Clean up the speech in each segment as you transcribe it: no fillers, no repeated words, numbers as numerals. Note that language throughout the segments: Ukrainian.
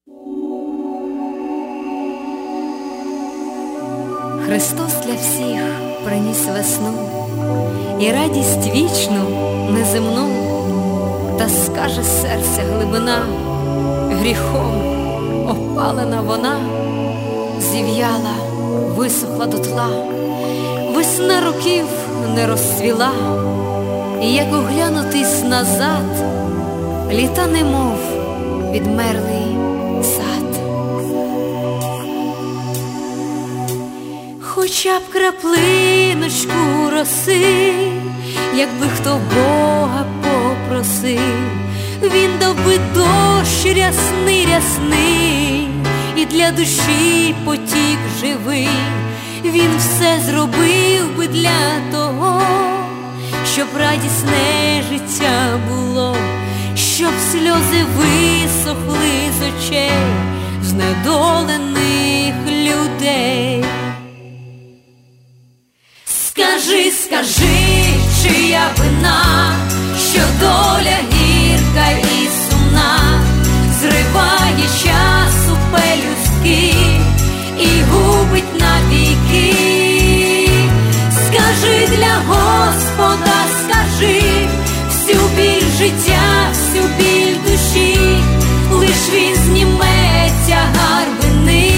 Христос для всіх приніс весну і радість вічну, неземну, та скаже серця глибина, гріхом опалена вона, зів'яла, висохла дотла, весна років не розцвіла, і як оглянутись назад, літа немов відмерлий сад. Хоча б краплиночку роси, якби хто Бога попросив, він дав би дощ рясний, рясний, і для душі потік живий. Він все зробив би для того, щоб радісне життя було, щоб сльози висохли з очей знедолених людей. Скажи, скажи, чия вина, що доля гірка і сумна, зриває часу пелюстки і губить навіки. Скажи для Господа, скажи, всю біль життя, всю біль душі, лиш він зніме тягар вини.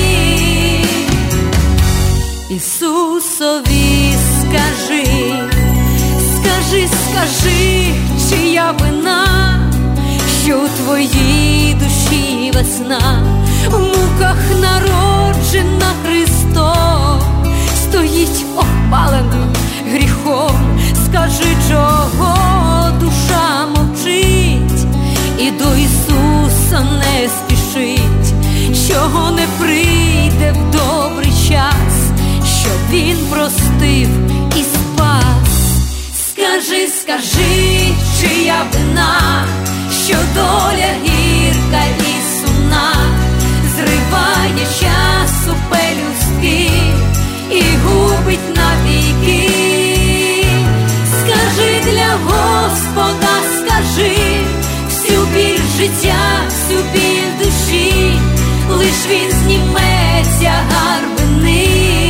Ісусові скажи, скажи, скажи, чия вина, що у твоїй душі весна, в муках народжена Христом, стоїть опаленим гріхом. Скажи, чого душа мовчить і до Ісуса не спішить, чого не прийде в добрий час, щоб він простив і спас. Скажи, скажи, чия вина, що доля гірка і сумна, зриває часу пелюстки і губить навіки. Скажи для Господа, скажи, всю біль життя, всю біль душі, лиш він зніме тягар вини.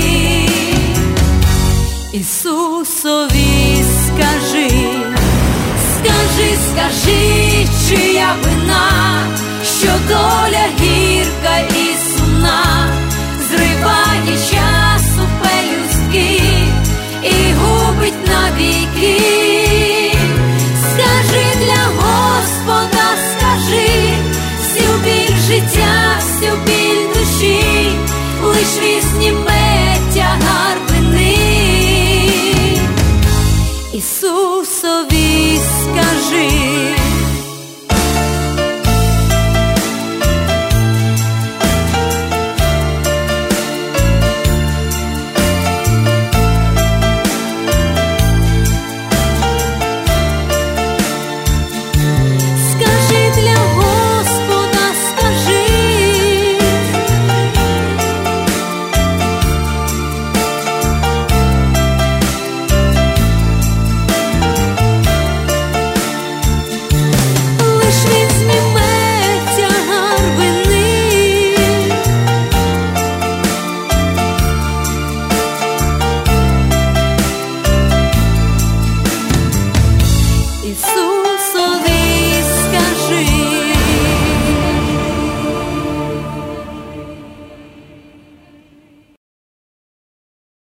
Ісусові скажи, скажи, скажи, чия вина, що доля гірка і сумна, зриває часу пелюстки і губить навіки. Скажи для Господа, скажи, всю біль життя, всю біль душі, лиш він зніме